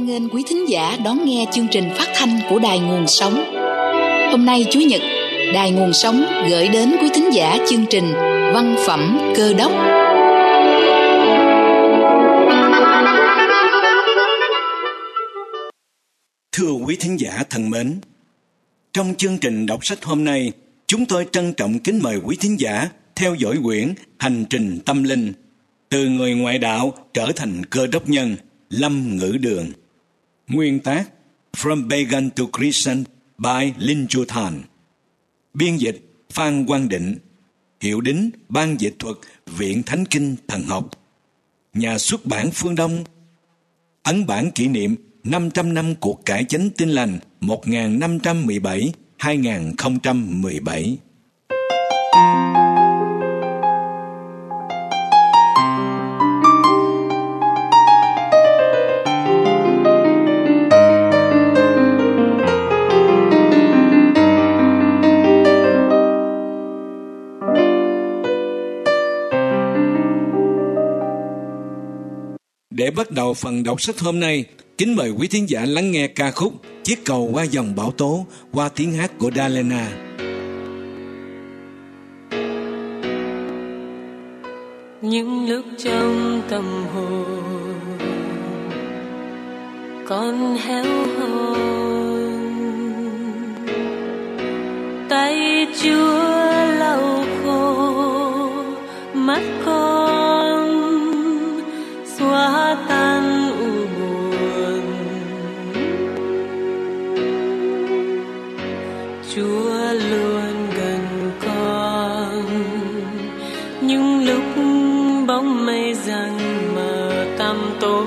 nghênh quý thính giả đón nghe chương trình phát thanh của Đài Nguồn Sống. Hôm nay Chủ nhật, Đài Nguồn Sống gửi đến quý thính giả chương trình Văn phẩm Cơ đốc. Thưa quý thính giả thân mến, trong chương trình đọc sách hôm nay, chúng tôi trân trọng kính mời quý thính giả theo dõi quyển Hành trình tâm linh, từ người ngoại đạo trở thành cơ đốc nhân, Lâm Ngữ Đường. Nguyên tác From Pagan to Christian by Linh Chu Thành. Biên dịch Phan Quang Định. Hiệu đính Ban dịch thuật Viện Thánh Kinh Thần học. Nhà xuất bản Phương Đông. Ấn bản kỷ niệm 500 năm cuộc cải chánh Tin lành 1517-2017. Để bắt đầu phần đọc sách hôm nay, kính mời quý thính giả lắng nghe ca khúc Chiếc cầu qua dòng bão tố qua tiếng hát của Dalena. Những lúc trong tâm hồn con héo hon, tay Chúa lau khô mắt con, xóa tan u buồn. Chúa luôn gần con những lúc bóng mây dần mờ tăm tối.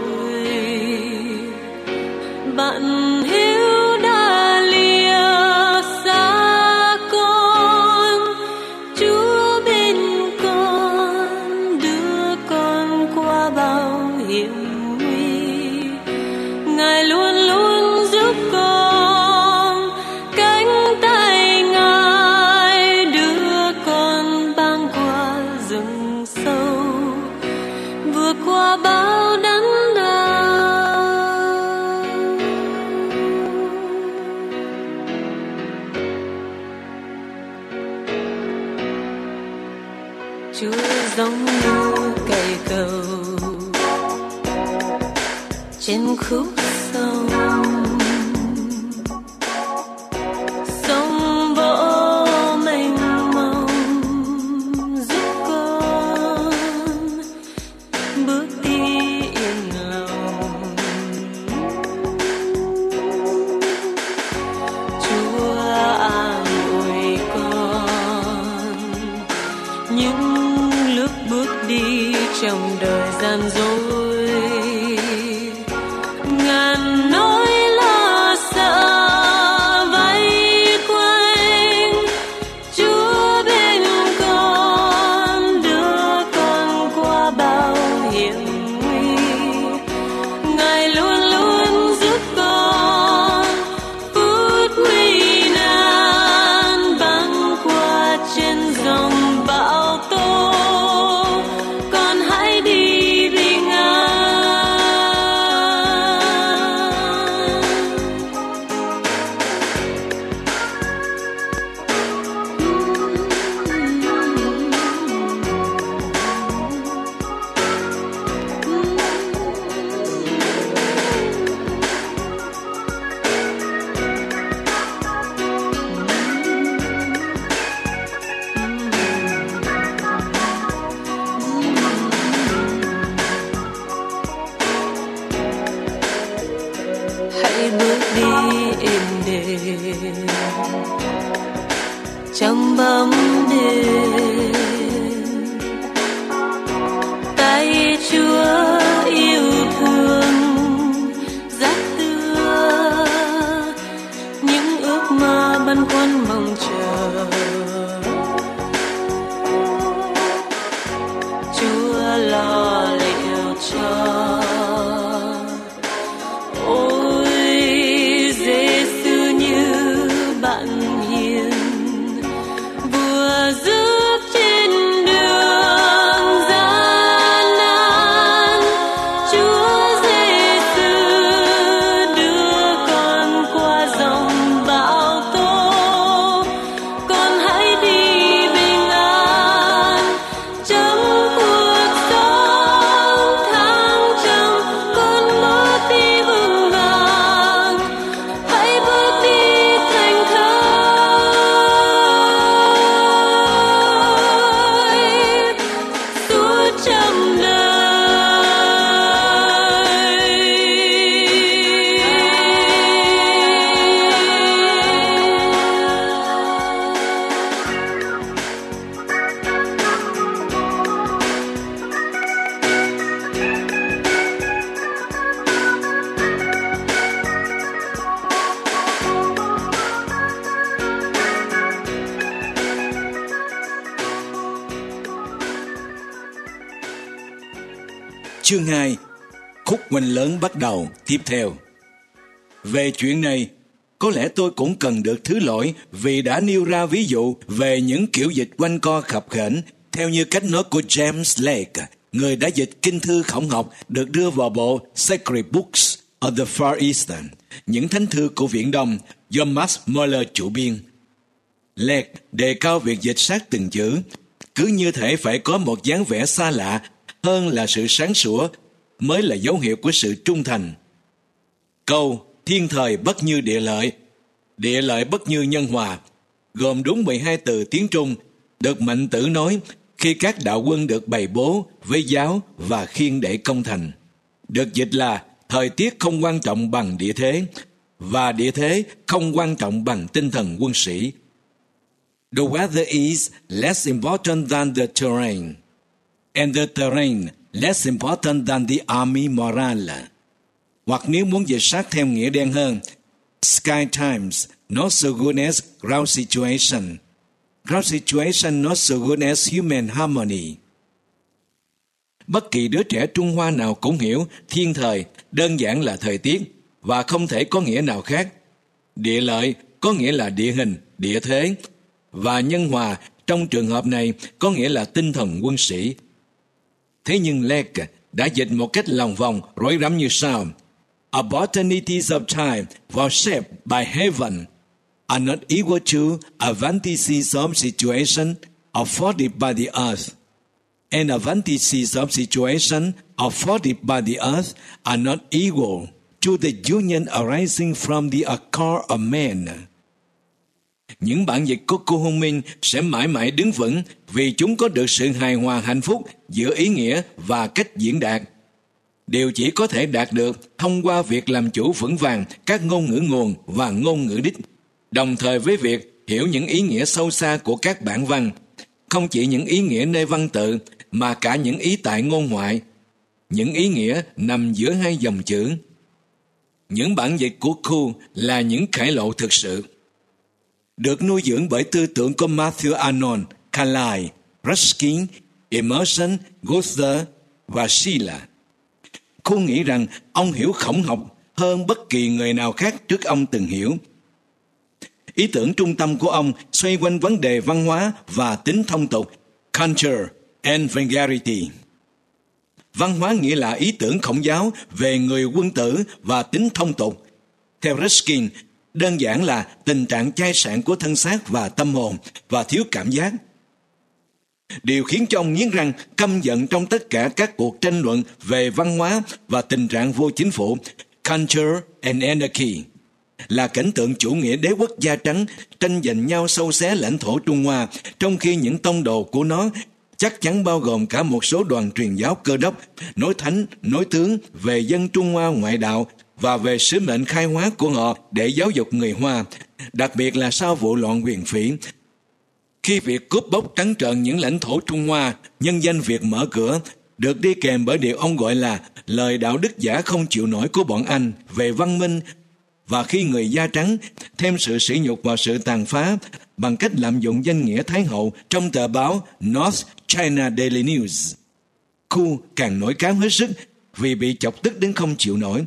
Bạn hiếu đã lìa xa con, Chúa bên con đưa con qua bao hiểm nguy. Ngài luôn luôn giúp con, cánh tay Ngài đưa con băng qua rừng sâu, vượt qua bao đắng đau. Chúa giống như cây cầu trên khúc sông, sông vỗ mênh mông giúp con bước đi yên lòng. Chúa an ủi con những lúc bước đi trong đời gian dối. Ngàn nỗi lo sợ vây quanh, Chúa bên con đưa con qua bao hiểm nguy. Ngài luôn luôn giúp con phút nguy nan, băng qua trên dòng bão tố. Con hãy đi bình an. Hãy bước đi êm đềm trong bóng đêm. Tay Chúa yêu thương dắt đưa những ước mơ băn khoăn mong chờ. Chúa lo liệu cho. Ôi Giêsu như bạn hiền, vừa giúp trên đường gian nan. Chúa Giêsu Chương 2. Khúc quanh lớn bắt đầu tiếp theo. Về chuyện này, có lẽ tôi cũng cần được thứ lỗi vì đã nêu ra ví dụ về những kiểu dịch quanh co khập khểnh theo như cách nói của James Lake, người đã dịch kinh thư khổng học được đưa vào bộ Sacred Books of the Far East, những thánh thư của Viễn Đông, do Max Muller chủ biên. Lake đề cao việc dịch sát từng chữ, cứ như thể phải có một dáng vẻ xa lạ hơn là sự sáng sủa mới là dấu hiệu của sự trung thành. Câu thiên thời bất như địa lợi bất như nhân hòa, gồm đúng 12 từ tiếng Trung, được Mạnh Tử nói khi các đạo quân được bày bố với giáo và khiêng để công thành. Được dịch là thời tiết không quan trọng bằng địa thế, và địa thế không quan trọng bằng tinh thần quân sĩ. The weather is less important than the terrain, and the terrain less important than the army morale. Hoặc nếu muốn dịch sát theo nghĩa đen hơn, sky times not so good as ground situation. Ground situation not so good as human harmony. Bất kỳ đứa trẻ Trung Hoa nào cũng hiểu thiên thời đơn giản là thời tiết và không thể có nghĩa nào khác. Địa lợi có nghĩa là địa hình, địa thế, và nhân hòa trong trường hợp này có nghĩa là tinh thần quân sĩ. Thế nhưng Lake đã dịch một cách lòng vòng rối rắm như sau: Opportunities of time were shaped by heaven are not equal to advantages of situation afforded by the earth, and advantages of situation afforded by the earth are not equal to the union arising from the accord of men. Những bản dịch của cô Hùng Minh sẽ mãi mãi đứng vững vì chúng có được sự hài hòa hạnh phúc giữa ý nghĩa và cách diễn đạt. Điều chỉ có thể đạt được thông qua việc làm chủ vững vàng các ngôn ngữ nguồn và ngôn ngữ đích, đồng thời với việc hiểu những ý nghĩa sâu xa của các bản văn, không chỉ những ý nghĩa nơi văn tự mà cả những ý tại ngôn ngoại, những ý nghĩa nằm giữa hai dòng chữ. Những bản dịch của Khu là những khải lộ thực sự, được nuôi dưỡng bởi tư tưởng của Matthew Arnold, Carlyle, Ruskin, Emerson, Goethe và Schiller. Khu nghĩ rằng ông hiểu khổng học hơn bất kỳ người nào khác trước ông từng hiểu. Ý tưởng trung tâm của ông xoay quanh vấn đề văn hóa và tính thông tục, culture and vulgarity. Văn hóa nghĩa là ý tưởng khổng giáo về người quân tử và tính thông tục. Theo Ruskin, đơn giản là tình trạng chai sạn của thân xác và tâm hồn và thiếu cảm giác. Điều khiến cho ông nghiến răng căm giận trong tất cả các cuộc tranh luận về văn hóa và tình trạng vô chính phủ, culture and anarchy, là cảnh tượng chủ nghĩa đế quốc da trắng tranh giành nhau xâu xé lãnh thổ Trung Hoa, trong khi những tông đồ của nó chắc chắn bao gồm cả một số đoàn truyền giáo Cơ đốc, nói thánh, nói tướng về dân Trung Hoa ngoại đạo và về sứ mệnh khai hóa của họ để giáo dục người Hoa, đặc biệt là sau vụ loạn Huyền Phỉ. Khi việc cướp bóc trắng trợn những lãnh thổ Trung Hoa, nhân danh việc mở cửa, được đi kèm bởi điều ông gọi là lời đạo đức giả không chịu nổi của bọn Anh về văn minh, và khi người da trắng thêm sự sỉ nhục vào sự tàn phá bằng cách lạm dụng danh nghĩa Thái Hậu trong tờ báo North China Daily News, Khu càng nổi cáo hết sức vì bị chọc tức đến không chịu nổi.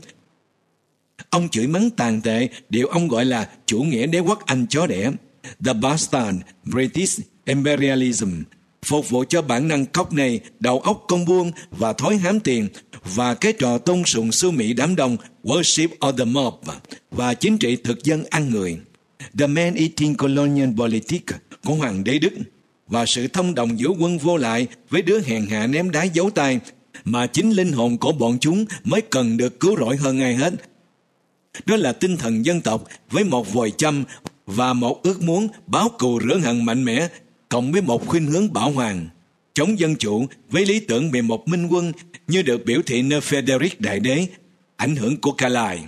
Ông chửi mắng tàn tệ điều ông gọi là chủ nghĩa đế quốc Anh chó đẻ, the bastard British imperialism, phục vụ cho bản năng Cockney, đầu óc con buôn và thói hám tiền, và cái trò tôn sùng siêu mỹ đám đông, worship of the mob, và chính trị thực dân ăn người, the man-eating colonial politics của Hoàng đế Đức, và sự thông đồng giữa quân vô lại với đứa hèn hạ ném đá giấu tay, mà chính linh hồn của bọn chúng mới cần được cứu rỗi hơn ai hết. Đó là tinh thần dân tộc với một vòi châm và một ước muốn báo cù rửa hận mạnh mẽ, cộng với một khuynh hướng bảo hoàng, chống dân chủ với lý tưởng về một minh quân như được biểu thị nơi Frederick Đại Đế, ảnh hưởng của Carlyle.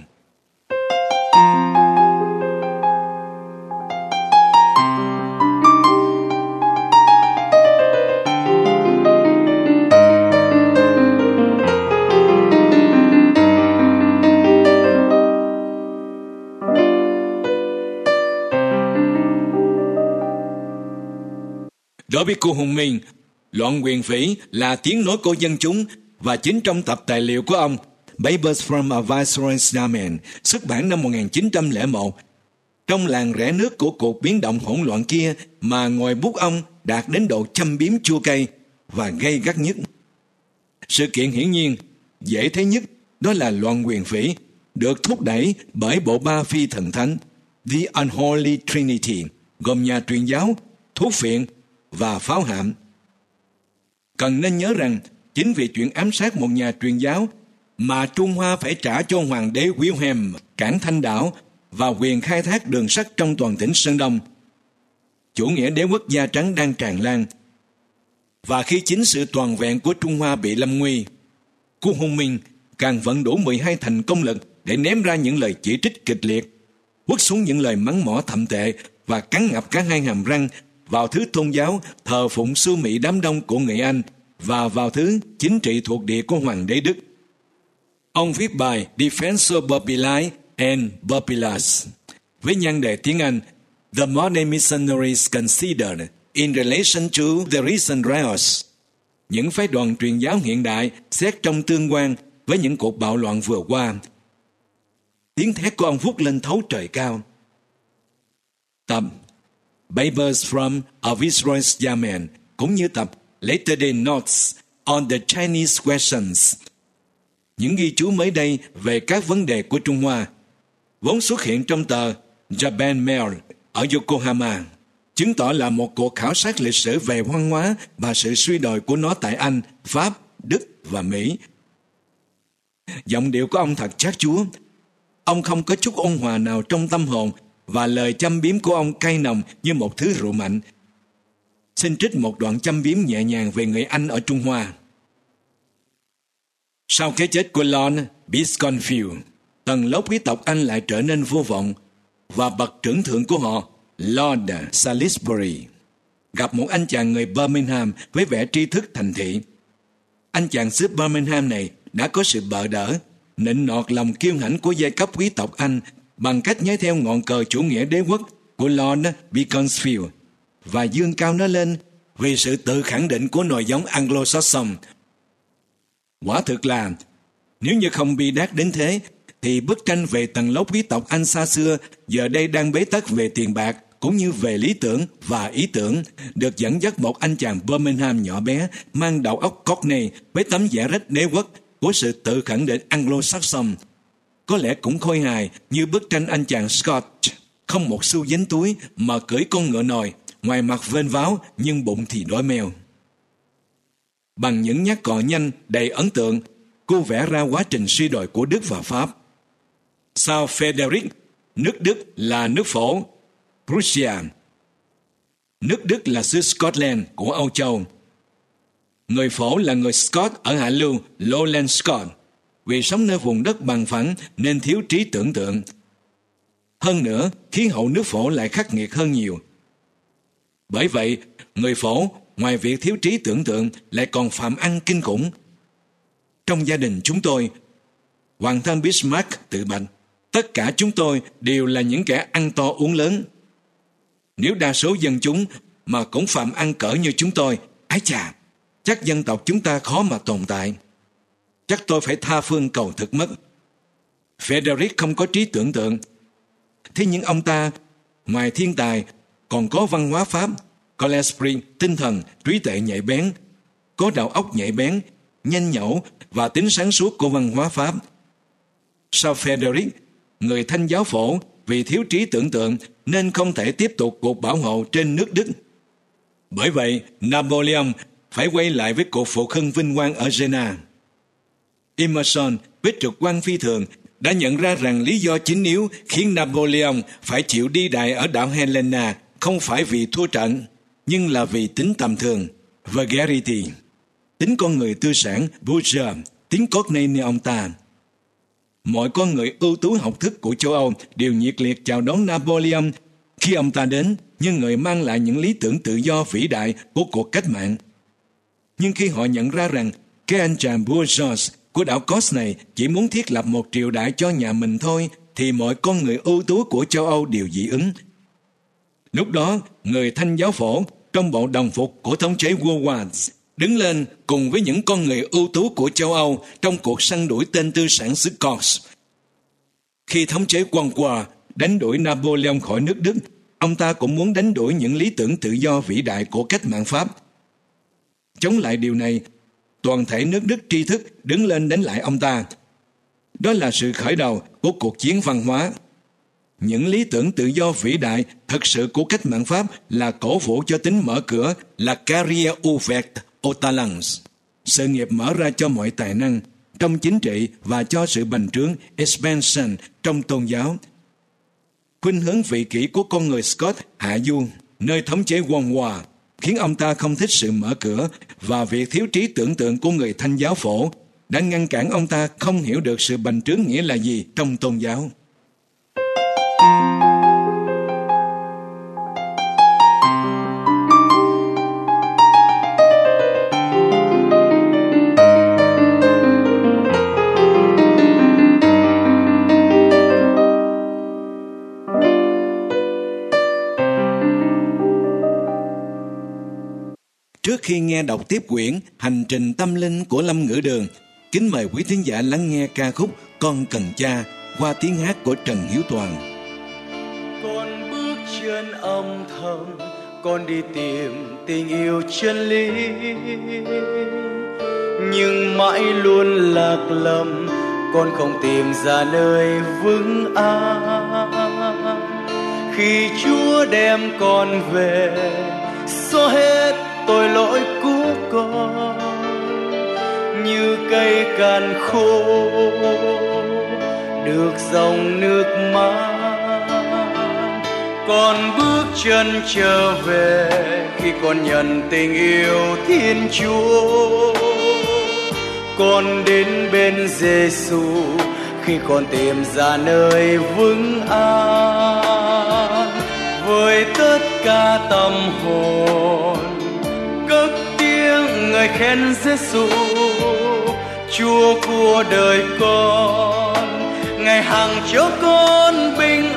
Đối với cô Hùng Minh, loạn Huyền Phỉ là tiếng nói của dân chúng Và chính trong tập tài liệu của ông, Papers from a Viceroy's Domain, xuất bản năm 1901, trong làng rẽ nước của cuộc biến động hỗn loạn kia mà ngòi bút ông đạt đến độ châm biếm chua cay và gay gắt nhất. Sự kiện hiển nhiên, dễ thấy nhất, đó là loạn quyền phỉ, được thúc đẩy bởi bộ ba phi thần thánh, The Unholy Trinity, gồm nhà truyền giáo, thuốc phiện và pháo hạm. Cần nên nhớ rằng, chính vì chuyện ám sát một nhà truyền giáo mà Trung Hoa phải trả cho Hoàng đế Wilhelm cảng Thanh Đảo và quyền khai thác đường sắt trong toàn tỉnh Sơn Đông. Chủ nghĩa đế quốc da trắng đang tràn lan, và khi chính sự toàn vẹn của Trung Hoa bị lâm nguy, Cô Hùng Minh càng vận đủ 12 thành công lực để ném ra những lời chỉ trích kịch liệt, quất xuống những lời mắng mỏ thậm tệ và cắn ngập cả hai hàm răng vào thứ tôn giáo thờ phụng xu mị đám đông của người Anh và vào thứ chính trị thuộc địa của Hoàng đế Đức. Ông viết bài Defensor Populi and Populus với nhan đề tiếng Anh The Modern Missionaries Considered in Relation to the Recent Riots. Những phái đoàn truyền giáo hiện đại xét trong tương quan với những cuộc bạo loạn vừa qua. Tiếng thét của ông vút lên thấu trời cao. Tập Papers from a Viceroy's Domain cũng như tập Later Day Notes on the Chinese Questions, những ghi chú mới đây về các vấn đề của Trung Hoa, vốn xuất hiện trong tờ Japan Mail ở Yokohama, chứng tỏ là một cuộc khảo sát lịch sử về văn hóa và sự suy đồi của nó tại Anh, Pháp, Đức và Mỹ. Giọng điệu của ông thật chát chúa. Ông không có chút ôn hòa nào trong tâm hồn và lời châm biếm của ông cay nồng như một thứ rượu mạnh. Xin trích một đoạn châm biếm nhẹ nhàng về người Anh ở Trung Hoa. Sau cái chết của Lord Beaconsfield, tầng lớp quý tộc Anh lại trở nên vô vọng và bậc trưởng thượng của họ, Lord Salisbury, gặp một anh chàng người Birmingham với vẻ tri thức thành thị. Anh chàng xứ Birmingham này đã có sự bợ đỡ, nịnh nọt lòng kiêu hãnh của giai cấp quý tộc Anh bằng cách nhái theo ngọn cờ chủ nghĩa đế quốc của Lord Beaconsfield và dương cao nó lên vì sự tự khẳng định của nòi giống Anglo-Saxon. Quả thực là, nếu như không bi đát đến thế, thì bức tranh về tầng lớp quý tộc Anh xa xưa giờ đây đang bế tắc về tiền bạc cũng như về lý tưởng và ý tưởng, được dẫn dắt một anh chàng Birmingham nhỏ bé mang đầu óc Cockney với tấm vẻ rách đế quốc của sự tự khẳng định Anglo-Saxon. Có lẽ cũng khôi hài như bức tranh anh chàng Scott, không một xu dính túi mà cưỡi con ngựa nòi, ngoài mặt vênh váo nhưng bụng thì đói meo. Bằng những nhát cọ nhanh đầy ấn tượng, cô vẽ ra quá trình suy đồi của Đức và Pháp. Sau Frederick, nước Đức là nước phổ, Prussia. Nước Đức là xứ Scotland của Âu Châu. Người phổ là người Scott ở hạ lưu Lowland Scott, vì sống nơi vùng đất bằng phẳng nên thiếu trí tưởng tượng. Hơn nữa, khí hậu nước phổ lại khắc nghiệt hơn nhiều. Bởi vậy, người phổ ngoài việc thiếu trí tưởng tượng lại còn phạm ăn kinh khủng. Trong gia đình chúng tôi, Hoàng thân Bismarck tự bạch, tất cả chúng tôi đều là những kẻ ăn to uống lớn. Nếu đa số dân chúng mà cũng phạm ăn cỡ như chúng tôi, ái chà, chắc dân tộc chúng ta khó mà tồn tại. Chắc tôi phải tha phương cầu thực mất. Frederick không có trí tưởng tượng. Thế nhưng ông ta, ngoài thiên tài, còn có văn hóa Pháp, có l'esprit, tinh thần, trí tuệ nhạy bén, có đầu óc nhạy bén, nhanh nhẩu và tính sáng suốt của văn hóa Pháp. Sau Frederick, người Thanh giáo phổ vì thiếu trí tưởng tượng nên không thể tiếp tục cuộc bảo hộ trên nước Đức. Bởi vậy, Napoleon phải quay lại với cuộc phục hưng vinh quang ở Jena. Emerson với trực quan phi thường đã nhận ra rằng lý do chính yếu khiến Napoleon phải chịu đi đại ở đảo Helena không phải vì thua trận, nhưng là vì tính tầm thường, vulgarity, tính con người tư sản, bourgeois, tính Cockney như ông ta. Mọi con người ưu tú học thức của châu Âu đều nhiệt liệt chào đón Napoleon khi ông ta đến như người mang lại những lý tưởng tự do vĩ đại của cuộc cách mạng. Nhưng khi họ nhận ra rằng cái anh chàng bourgeois của đảo Kos này chỉ muốn thiết lập một triều đại cho nhà mình thôi, thì mọi con người ưu tú của châu Âu đều dị ứng. Lúc đó, người Thanh giáo phổ trong bộ đồng phục của thống chế Woolworths đứng lên cùng với những con người ưu tú của châu Âu trong cuộc săn đuổi tên tư sản xứ Corse. Khi thống chế Wannsworth đánh đuổi Napoleon khỏi nước Đức, ông ta cũng muốn đánh đuổi những lý tưởng tự do vĩ đại của cách mạng Pháp. Chống lại điều này, toàn thể nước Đức tri thức đứng lên đánh lại ông ta. Đó là sự khởi đầu của cuộc chiến văn hóa. Những lý tưởng tự do vĩ đại thật sự của cách mạng Pháp là cổ vũ cho tính mở cửa, là carrière ouverte aux talents, sự nghiệp mở ra cho mọi tài năng trong chính trị và cho sự bành trướng expansion trong tôn giáo. Khuynh hướng vị kỷ của con người Scott hạ du nơi thống chế Wannsworth khiến ông ta không thích sự mở cửa, và việc thiếu trí tưởng tượng của người Thanh giáo phổ đã ngăn cản ông ta không hiểu được sự bành trướng nghĩa là gì trong tôn giáo. Trước khi nghe đọc tiếp quyển Hành trình tâm linh của Lâm Ngữ Đường, kính mời quý thính giả lắng nghe ca khúc Con Cần Cha qua tiếng hát của Trần Hiếu Toàn. Con bước chân âm thầm, con đi tìm tình yêu chân lý, nhưng mãi luôn lạc lầm, con không tìm ra nơi vững an. Khi Chúa đem con về, xóa hết tội lỗi của con, như cây cằn khô được dòng nước mát. Con bước chân trở về khi con nhận tình yêu Thiên Chúa. Con đến bên Giêsu khi con tìm ra nơi vững an. Với tất cả tâm hồn cất tiếng ngợi khen Giêsu, Chúa của đời con, Ngài hằng cho con bình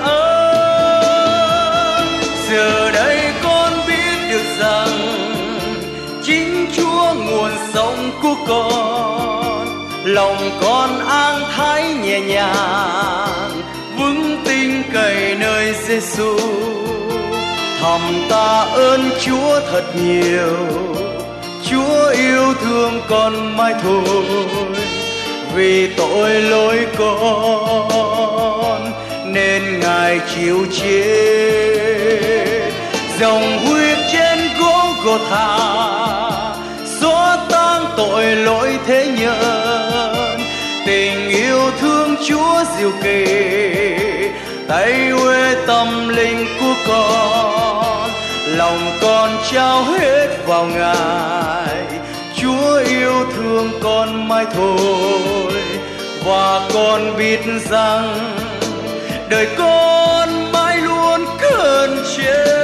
an. Giờ đây con biết được rằng chính Chúa nguồn sống của con, lòng con an thái nhẹ nhàng, vững tin cậy nơi Giêsu. Thầm ta ơn Chúa thật nhiều, Chúa yêu thương con mãi thôi, vì tội lỗi con nên Ngài chịu chết. Dòng huyết trên Gô-gô-thà xóa tan tội lỗi thế nhân. Tình yêu thương Chúa diệu kỳ tay huê tâm linh của con, lòng con trao hết vào Ngài. Chúa yêu thương con mãi thôi, và con biết rằng đời con mãi luôn cần chết.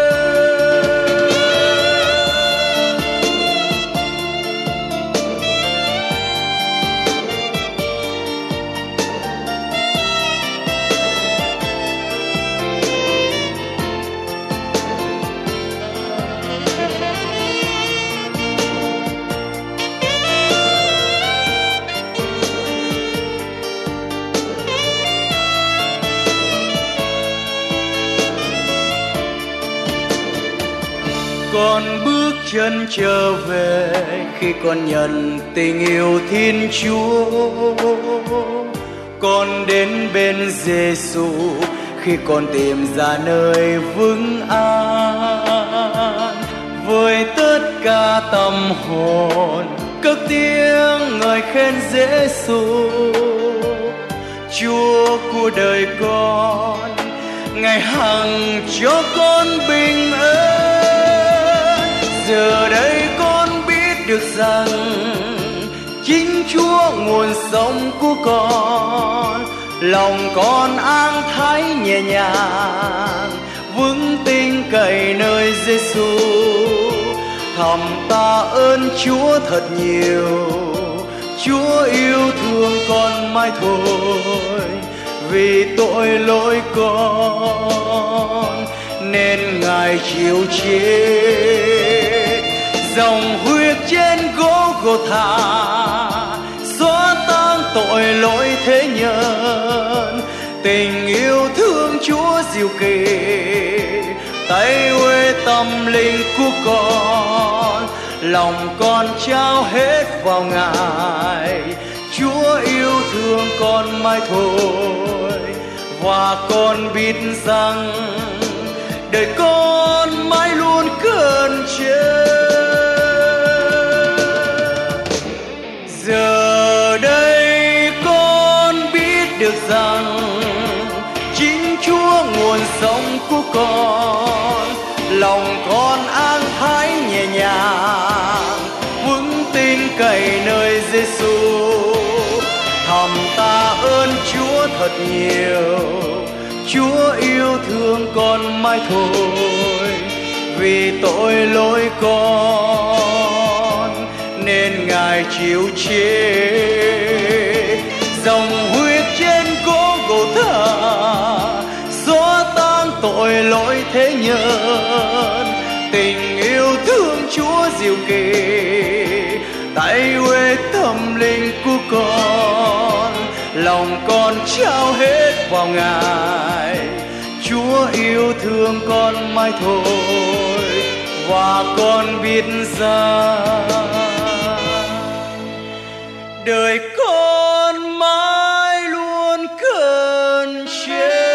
Con bước chân trở về khi con nhận tình yêu Thiên Chúa. Con đến bên Giêsu khi con tìm ra nơi vững an. Với tất cả tâm hồn cất tiếng ngợi khen Giêsu, Chúa của đời con, Ngài hằng cho con bình an. Giờ đây con biết được rằng chính Chúa nguồn sống của con, lòng con an thái nhẹ nhàng, vững tin cậy nơi Giêsu. Thầm ta ơn Chúa thật nhiều, Chúa yêu thương con mãi thôi, vì tội lỗi con nên Ngài chịu chết. Dòng huyết trên Gô-gô-tha, xóa tan tội lỗi thế nhân. Tình yêu thương Chúa diệu kỳ, tay huê tâm linh của con, lòng con trao hết vào Ngài. Chúa yêu thương con mãi thôi, và con biết rằng đời con mãi luôn cơn chờ. Giờ đây con biết được rằng chính Chúa nguồn sống của con, lòng con an thái nhẹ nhàng, vững tin cậy nơi Giêsu. Thầm ta ơn Chúa thật nhiều, Chúa yêu thương con mãi thôi, vì tội lỗi con nên Ngài chịu chết. Dòng huyết trên Gô-gô-tha xóa tan tội lỗi thế nhân. Tình yêu thương Chúa diệu kỳ, tay huê tâm linh của con, lòng con trao hết vào Ngài. Chúa yêu thương con mãi thôi, và con biết rằng đời con mãi luôn cơn chết.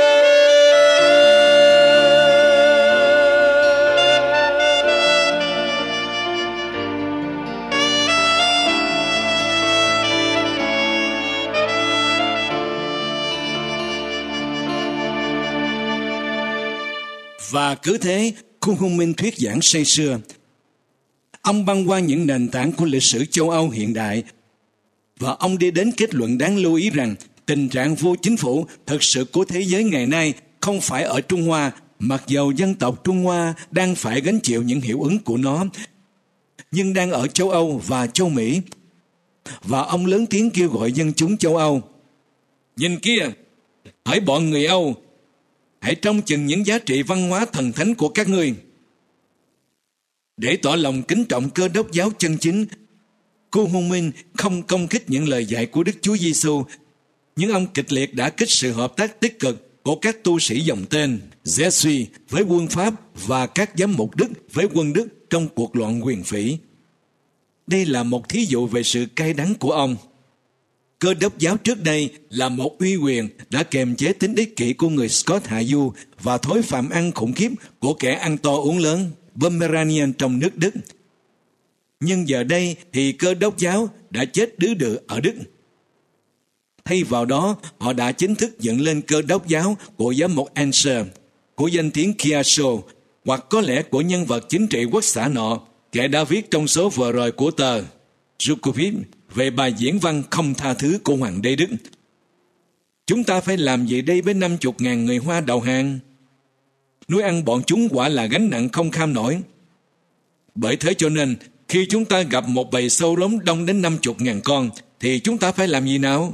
Và cứ thế, Kung Minh thuyết giảng say sưa. Ông băng qua những nền tảng của lịch sử châu Âu hiện đại, và ông đi đến kết luận đáng lưu ý rằng tình trạng vô chính phủ thực sự của thế giới ngày nay không phải ở Trung Hoa, mặc dầu dân tộc Trung Hoa đang phải gánh chịu những hiệu ứng của nó, nhưng đang ở châu Âu và châu Mỹ. Và ông lớn tiếng kêu gọi dân chúng châu Âu: nhìn kia, hỡi bọn người Âu, hãy trông chừng những giá trị văn hóa thần thánh của các ngươi. Để tỏ lòng kính trọng Cơ Đốc giáo chân chính, Kung Minh không công kích những lời dạy của Đức Chúa Giêsu, nhưng ông kịch liệt đả kích sự hợp tác tích cực của các tu sĩ dòng tên Jesuit với quân Pháp và các giám mục Đức với quân Đức trong cuộc loạn quyền phỉ. Đây là một thí dụ về sự cay đắng của ông. Cơ Đốc giáo trước đây là một uy quyền đã kềm chế tính ích kỷ của người Scot hạ du và thói phạm ăn khủng khiếp của kẻ ăn to uống lớn Pomeranian trong nước Đức. Nhưng giờ đây thì Cơ Đốc giáo đã chết đứ đự ở Đức. Thay vào đó, họ đã chính thức dựng lên Cơ Đốc giáo của giám mục Anser, của danh tiếng Chiasso, hoặc có lẽ của nhân vật chính trị quốc xã nọ, kẻ đã viết trong số vừa rồi của tờ Jukopip về bài diễn văn không tha thứ của Hoàng đế Đức. Chúng ta phải làm gì đây với 50.000 người Hoa đầu hàng? Nuôi ăn bọn chúng quả là gánh nặng không kham nổi. Bởi thế cho nên, khi chúng ta gặp một bầy sâu lống đông đến 50.000 con, thì chúng ta phải làm gì nào?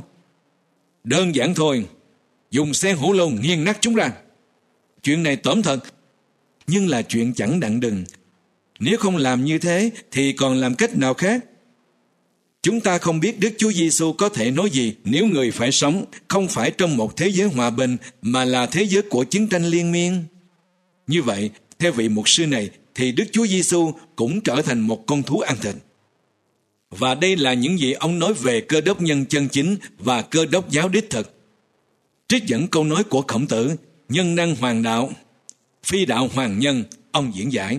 Đơn giản thôi, dùng xe hổ lô nghiền nát chúng ra. Chuyện này tởm thật, nhưng là chuyện chẳng đặng đừng. Nếu không làm như thế, thì còn làm cách nào khác? Chúng ta không biết Đức Chúa Giêsu có thể nói gì nếu người phải sống không phải trong một thế giới hòa bình mà là thế giới của chiến tranh liên miên. Như vậy, theo vị mục sư này, thì Đức Chúa Giêsu cũng trở thành một con thú ăn thịt. Và đây là những gì ông nói về Cơ Đốc nhân chân chính và Cơ Đốc giáo đích thực. Trích dẫn câu nói của Khổng Tử: nhân năng hoàng đạo, phi đạo hoàng nhân. Ông diễn giải: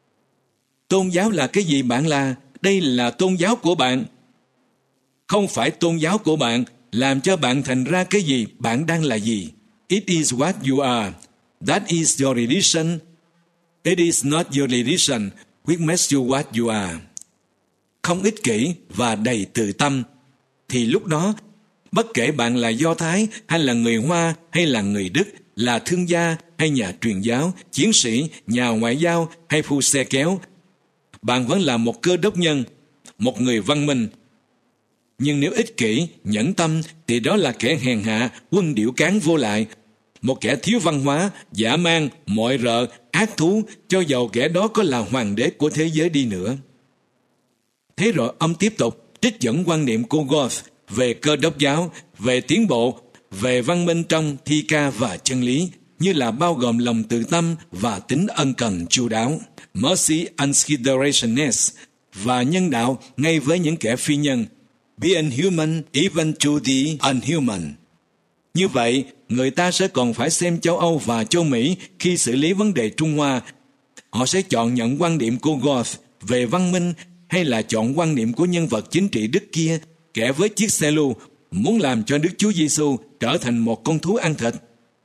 tôn giáo là cái gì bạn là? Đây là tôn giáo của bạn. Không phải tôn giáo của bạn làm cho bạn thành ra cái gì bạn đang là gì. It is what you are. That is your religion. It is not your religion which makes you what you are. Không ích kỷ và đầy từ tâm, thì lúc đó, bất kể bạn là Do Thái hay là người Hoa hay là người Đức, là thương gia hay nhà truyền giáo, chiến sĩ, nhà ngoại giao hay phu xe kéo, bạn vẫn là một Cơ Đốc nhân, một người văn minh. Nhưng nếu ích kỷ, nhẫn tâm, thì đó là kẻ hèn hạ, quân điểu cán vô lại, một kẻ thiếu văn hóa, dã man, mọi rợ, ác thú, cho dầu kẻ đó có là hoàng đế của thế giới đi nữa. Thế rồi ông tiếp tục trích dẫn quan niệm của Goethe về Cơ Đốc giáo, về tiến bộ, về văn minh trong thi ca và chân lý, như là bao gồm lòng từ tâm và tính ân cần chu đáo, mercy unconsiderationist, và nhân đạo ngay với những kẻ phi nhân, being human even to the unhuman. Như vậy, người ta sẽ còn phải xem châu Âu và châu Mỹ khi xử lý vấn đề Trung Hoa. Họ sẽ chọn nhận quan điểm của Goethe về văn minh hay là chọn quan niệm của nhân vật chính trị Đức kia, kẻ với chiếc xe lưu, muốn làm cho Đức Chúa Giêsu trở thành một con thú ăn thịt.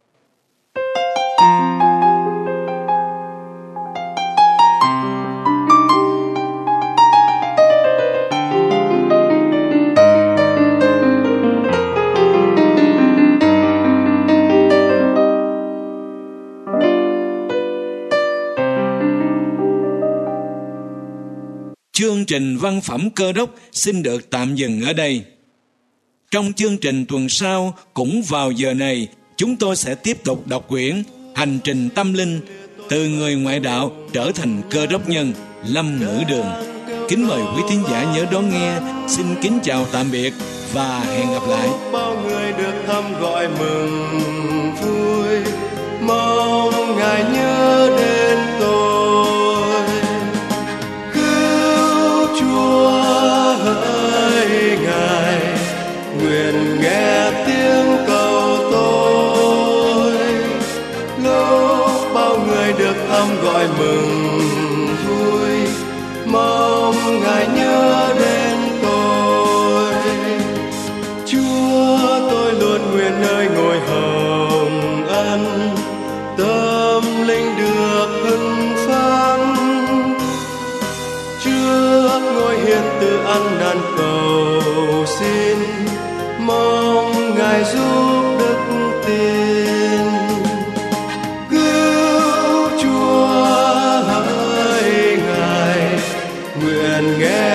Chương trình văn phẩm Cơ Đốc xin được tạm dừng ở đây. Trong chương trình tuần sau, cũng vào giờ này, chúng tôi sẽ tiếp tục đọc quyển Hành trình tâm linh, từ người ngoại đạo trở thành Cơ Đốc nhân, Lâm Ngữ Đường. Kính mời quý thính giả nhớ đón nghe. Xin kính chào tạm biệt và hẹn gặp lại. Bao người được thăm gọi mừng vui, mong Ngài nhớ đến tôi. Cứu Chúa hỡi Ngài, nguyện nghe tiếng cầu tôi. Lúc bao người được thăm gọi mừng vui, mong Ngài nhớ đến tôi. Chúa tôi luôn nguyện nơi ngôi hồng ân, tâm linh được hưng phấn. Trước ngôi hiền từ ăn năn cầu xin, mong Ngài giúp đức tin. Cứu Chúa hỡi Ngài, nguyện nghe